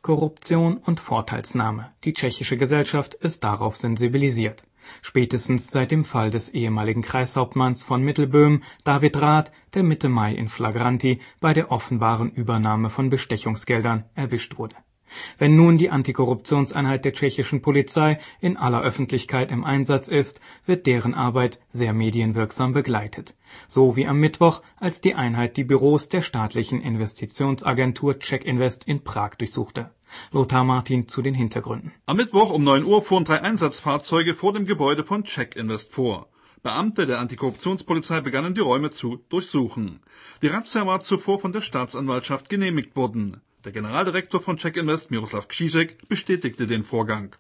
Korruption und Vorteilsnahme. Die tschechische Gesellschaft ist darauf sensibilisiert. Spätestens seit dem Fall des ehemaligen Kreishauptmanns von Mittelböhmen, David Rath, der Mitte Mai in flagranti bei der offenbaren Übernahme von Bestechungsgeldern erwischt wurde. Wenn nun die Antikorruptionseinheit der tschechischen Polizei in aller Öffentlichkeit im Einsatz ist, wird deren Arbeit sehr medienwirksam begleitet. So wie am Mittwoch, als die Einheit die Büros der staatlichen Investitionsagentur CzechInvest in Prag durchsuchte. Lothar Martin zu den Hintergründen. Am Mittwoch um 9 Uhr fuhren 3 Einsatzfahrzeuge vor dem Gebäude von CzechInvest vor. Beamte der Antikorruptionspolizei begannen die Räume zu durchsuchen. Die Razzia war zuvor von der Staatsanwaltschaft genehmigt worden. Der Generaldirektor von CzechInvest, Miroslav Křížek, bestätigte den Vorgang.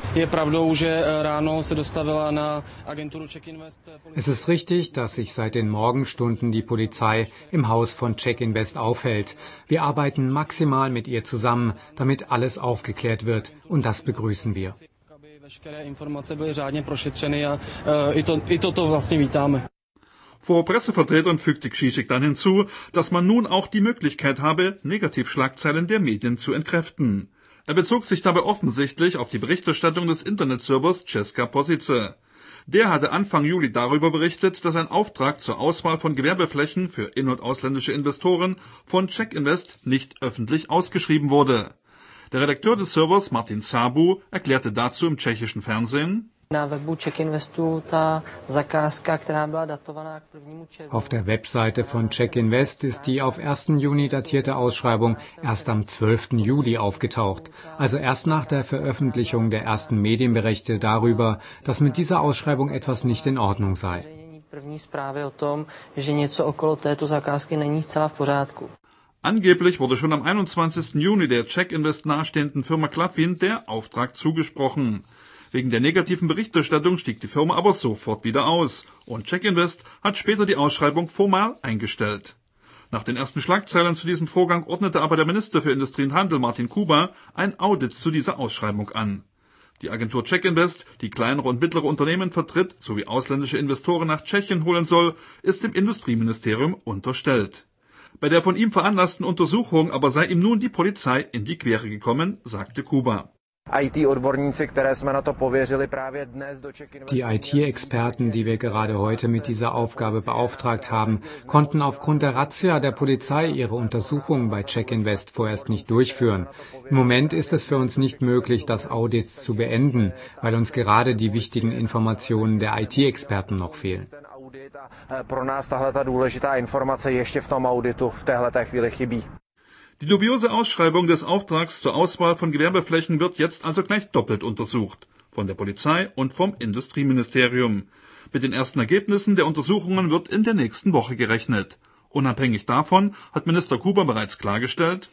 Es ist richtig, dass sich seit den Morgenstunden die Polizei im Haus von CzechInvest aufhält. Wir arbeiten maximal mit ihr zusammen, damit alles aufgeklärt wird, und das begrüßen wir. Vor Pressevertretern fügte Křížek dann hinzu, dass man nun auch die Möglichkeit habe, Negativschlagzeilen der Medien zu entkräften. Er bezog sich dabei offensichtlich auf die Berichterstattung des Internetservers Česká pozice. Der hatte Anfang Juli darüber berichtet, dass ein Auftrag zur Auswahl von Gewerbeflächen für in- und ausländische Investoren von CzechInvest nicht öffentlich ausgeschrieben wurde. Der Redakteur des Servers, Martin Sábu, erklärte dazu im tschechischen Fernsehen: Auf der Webseite von CzechInvest ist die auf 1. Juni datierte Ausschreibung erst am 12. Juli aufgetaucht, also erst nach der Veröffentlichung der ersten Medienberichte darüber, dass mit dieser Ausschreibung etwas nicht in Ordnung sei. Angeblich wurde schon am 21. Juni der CzechInvest nahestehenden Firma Klaffin der Auftrag zugesprochen. Wegen der negativen Berichterstattung stieg die Firma aber sofort wieder aus und CzechInvest hat später die Ausschreibung formal eingestellt. Nach den ersten Schlagzeilen zu diesem Vorgang ordnete aber der Minister für Industrie und Handel Martin Kuba ein Audit zu dieser Ausschreibung an. Die Agentur CzechInvest, die kleinere und mittlere Unternehmen vertritt sowie ausländische Investoren nach Tschechien holen soll, ist dem Industrieministerium unterstellt. Bei der von ihm veranlassten Untersuchung aber sei ihm nun die Polizei in die Quere gekommen, sagte Kuba. Die IT-Experten, die wir gerade heute mit dieser Aufgabe beauftragt haben, konnten aufgrund der Razzia der Polizei ihre Untersuchungen bei CzechInvest vorerst nicht durchführen. Im Moment ist es für uns nicht möglich, das Audit zu beenden, weil uns gerade die wichtigen Informationen der IT-Experten noch fehlen. Die dubiose Ausschreibung des Auftrags zur Auswahl von Gewerbeflächen wird jetzt also gleich doppelt untersucht, von der Polizei und vom Industrieministerium. Mit den ersten Ergebnissen der Untersuchungen wird in der nächsten Woche gerechnet. Unabhängig davon hat Minister Kuba bereits klargestellt: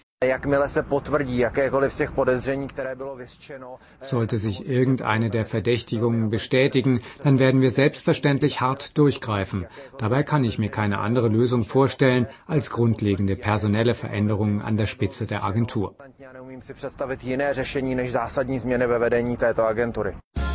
Sollte sich irgendeine der Verdächtigungen bestätigen, dann werden wir selbstverständlich hart durchgreifen. Dabei kann ich mir keine andere Lösung vorstellen als grundlegende personelle Veränderungen an der Spitze der Agentur.